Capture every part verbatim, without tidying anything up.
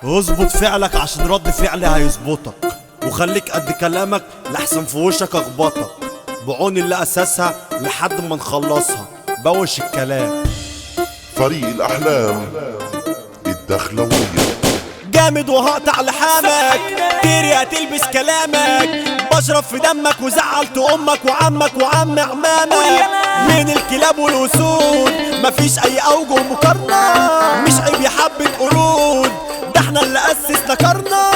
اظبط فعلك عشان رد فعلي هيظبطك، وخليك قد كلامك لحسن في وشك اخبطك. بعون اللي اساسها لحد ما نخلصها بوش الكلام. فريق الأحلام الدخلوية جامد وهقطع لحامك كتير هتلبس كلامك، بشرب في دمك وزعلت امك وعمك وعم عمامك. من الكلاب والاسود مفيش اي اوجه مقارنه، مش عيب يا حبه قرود ده احنا اللي اسسنا قرنا.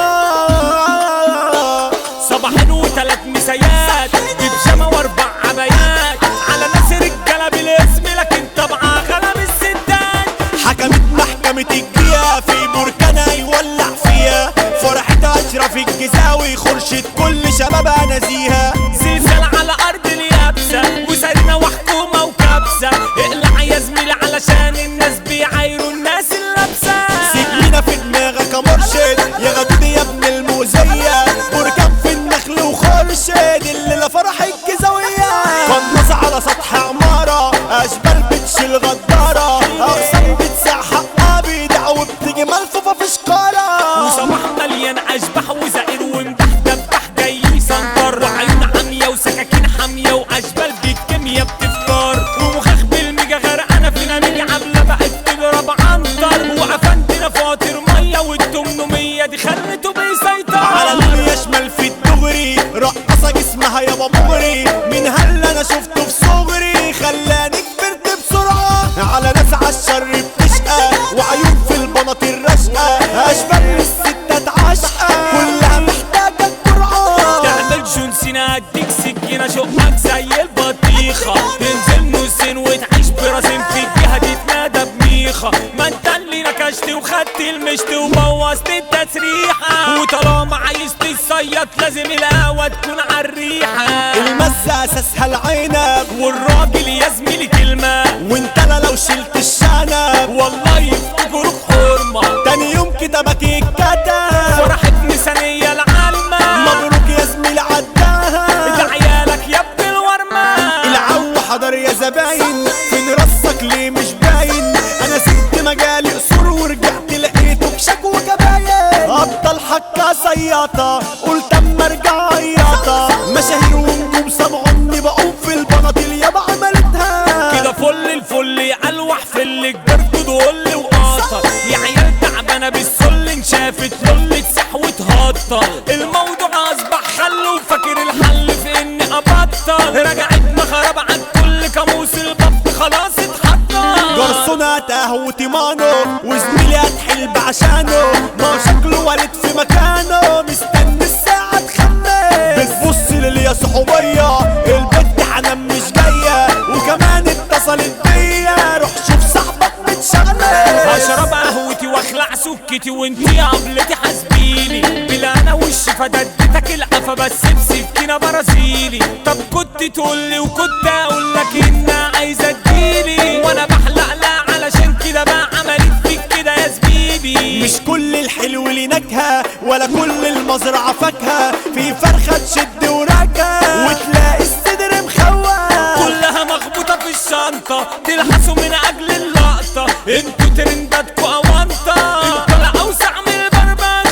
صباحين وثلاث مسيات بيجامه واربع عبايات على ناس رجاله بالاسم لكن طبعا غلب الستات. حكمت محكمة الجيا في بركانها يولع فيها، فرحتها اشرف الجزاوي خرشت كل شبابها نزيها. زلزال على ارض اليابسه وسرنا وحكومه وكبسه، اقلع يا زميلي علشان الناس بيعايروا الناس اللابسه. سيبينا في دماغك يا مرشد يا غدود يا ابن المؤذية، بركان في النخل وخرشد الليلة فرح الجزاوية. قناصة على سطح عمارة اشبال بتشيل غدارة، اقسام بتسع حقها بيدع وبتيجي ملفوفة في شكارة. وصباح مليان اشباح وزائر ومدح دبح جاي يسنطر، وعيون عمية وسكاكين حامية واشبال بالكيميا بتفطر، ومخاخ بالميجا غرقانة فينا نيجي عاملة بقت تضرب عنتر، وعفندنا فاطر مية والتمنمية دي خلته بيسيطر. على دنيا شمال في الدغري رقصة جسمها يابا مغري، من هلا انا شفته في صغري خلاني كبرت بسرعة. على ناس عالشر بتشقى وعيون في البناطيل رشقة، اشبال الستات عشقة كلها محتاجة الجرعة. تعمل جون سينا اديك سكينة شقك زي البطيخة، تنزل نصين وتعيش براسين في الجهة دي تنادى بميخة. ما انت اللي نكشت وخدت المشت وبوظت التسريحة، وطالما عايز تصيط لازم القهوة تكون عالريحة. المسة اساسها العنب والراجل يا زميلي كلمة، وانت لا لو شلت الشنب والله يفتكروك حرمة. تاني يوم كتابك اتكتب فرحت ميزانية العالمة، مبروك يا زميلي عداها. ده عيالك يا ابن الورمة. العو حضر يا زباين فين رصك ليه مش باين، انا سبت مجالي قصور ورجعت لقيته بشك وكباين. ابطال حكا سياطة قلت اما ارجع عياطة، مشاهير ونجوم سمعوني بقوم في البناطيل يابا عملتها. كده فل الفل علوح في اللي كبرت دول وقاطر، يا عيال تعبانة بالسل انشافت لل تسح وتهطل. الموضوع اصبح خل وفاكر الحل في اني ابطل، رجعت مخرب عن كل كاموس البط خلاص اتحطل. جرسونة قهوتي مانو وزميلي هتحل بعشانه، ما شكله والد في مكانه مستني الساعة تخمس. بتبص للي يا صحوبية البت حنان مش جاية، وكمان اتصلت بيا روح شوف صاحبك متشغلة. هشرب قهوتي واخلع سكتي وانتي يا قبلتي حاسبيني، بلا انا وش فددتك القفا بس بسكينة برازيلي. طب كنت تقولي وكنت اقولك انها عايزة تجيلي، وانا بحلق لا علشان كده بقى عملت فيك كده يا زبيبي. مش كل الحلو ليه نكهة ولا كل المزرعة فاكهة، في فرخة تشد وراكة وتلاقي الصدر مخوة. كلها مخبوطة في الشنطة تلحسوا من اجل اللقطة، انتوا ترنداتكوا اوانطة الطلع اوسع من البربخ.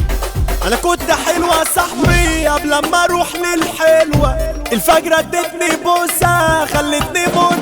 انا كنت حلوة صاحبي قبل ما اروح للحلوة، الفجرة ادتني بوسة خلتني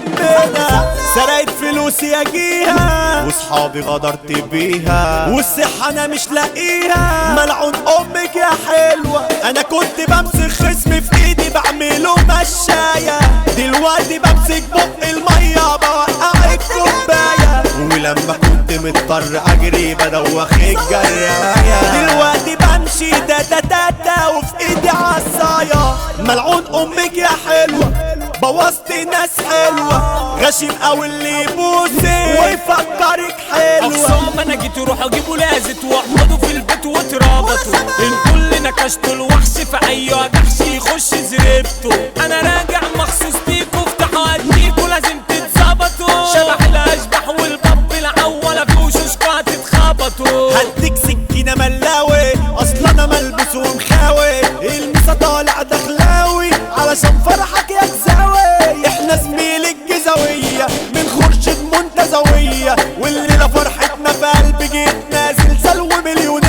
مدمنة، سرقت فلوسي اجيها وصحابي غدرت بيها، والصحة انا مش لاقيها ملعون امك يا حلوة. انا كنت بمسك خصمي في ايدي بعمله مشاية، دلوقتي بمسك بق المية بوقع الكوباية، ولما كنت مضطر اجري بدوخ الجراية، دلوقتي بمشي تاتا تاتا وفي ايدي عصاية. ملعون امك يا حلوة بوظت ناس حلوة، غشيم اوي اللي يبوسك ويفكرك حلوة. اخصام انا جيت روحوا جيبوا لازت واقعدوا في البيت واتربطوا، الكل نكشتوا الوحش في اي جحش يخش زربته. انا راجع مخصوص ليكوا افتحوا اديكوا لازم تتظبطوا، شبح الاشباح والباب العوله في وشوشكوا هتتخبطوا. هديك سكينة ملاوي اصلا انا ملبوس ومخاوي، المسا طالع دخلاوي علشان فرحك يا جزاوي. احنا زميل الجزاوية من خرشد منتزوية، والليلة فرحتنا في قلب جيتنا زلزال ومليون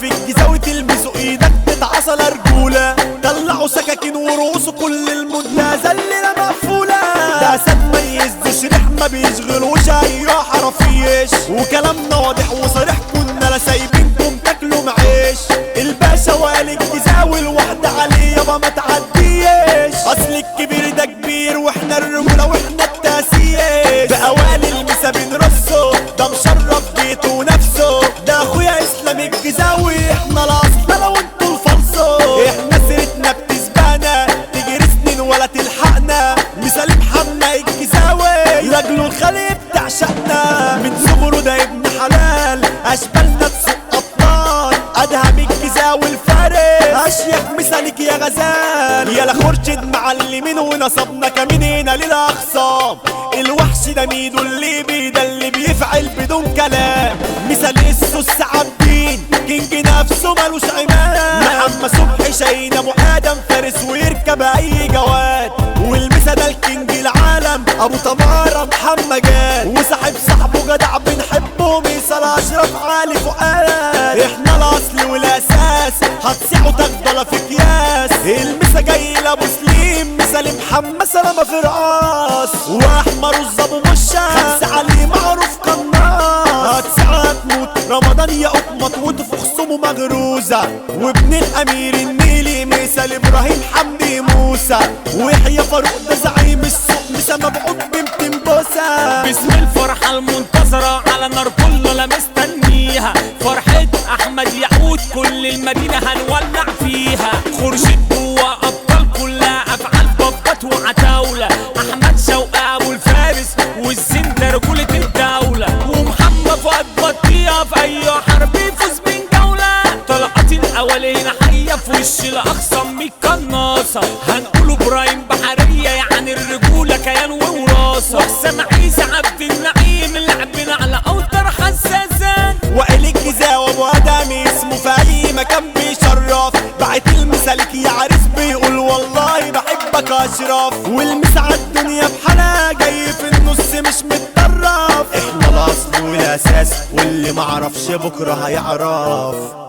في الجيزة تلبسوا ايدك تتعصى رجولة، طلعوا سكاكين ورؤوسوا كل المدة زلنا مقفولة. ده سد ما يهزش ريح ما بيشغلوش اي حرفيش، وكلامنا واضح وصريح كنا لا سايبينكم تاكلوا معيش. الباشا وقال الجيزة والوحدة عليه يابا ما تعديش، اصل الكبير ده كبير واحنا الرجولة واحنا التاسيس. بأوائل المسا بنرصه ده مشرف بيته ونفسه، ده اخويا اسلام الجيزاوي احنا الاصل لو انتوا الفلصو. احنا سيرتنا بتسبقنا تجري سنين ولا تلحقنا، مثال محمد الجيزاوي لاجله الخلي بتعشقنا. من صغره ده ابن حلال اشبالنا تسوق ابطال، ادهم الجيزاوي الفارس اشيخ مثالك يا غزال. يا خورشيد معلمين ونصبنا كمين هنا للاخصام، الوحش ده ميدو اللي بيده اللي بيفعل بدون كلام. مثال السوس عابدين كينج نفسه مالوش عماد، محمد صبحي شاهين ابو ادم فارس ويركب اي جواد. والمسا ده الكينج العالم ابو تمارة محمد جاد، وصاحب صاحبه جدع بنحبه مثال اشرف علي فؤاد. احنا الاصل والاساس هتصيحوا تفضل في اكياس، المسا جاي لابو سليم مثال محمد سلامة في رقاص. واحمر الظابو مشا خمسة علي معروف قناص، هتساعة تموت رمضان يا قطمط وتفخ خصومه مغروزة. وابن الامير النيلي مثال ابراهيم حمدي موسى، ويحيى فاروق ده زعيم السوق مسا مبعوث بمتين بوسة. باسم الفرحة المنتظرة على نار كلنا مستنيها، فرحة احمد يعود كل المدينة هنولع فيها. خورشيد جوا ابطال كلها افعال بابات وعتاولة، احمد شوقي ابو الفارس والزين ده رجولة الدولة. ومحمد فؤاد بطيئة في اي حرب يفوز من جولة، طلعت الاولين حية في وش الاخصام مية قناصة. هنقوله ابراهيم بحرية يعني الرجولة كيان ووراثة، وحسام عيسى عبد النعيم لعبنا على اوتر حساسات. وائل الجيزة وابو ادم اسمه في اي مكان بيشرف، بعت المثالك يا عريس بيقول والله بحبك اشرف. والمسا الدنيا بحالها جاي في النص مش متطرف، احنا الاصل والاساس واللي معرفش بكره هيعرف.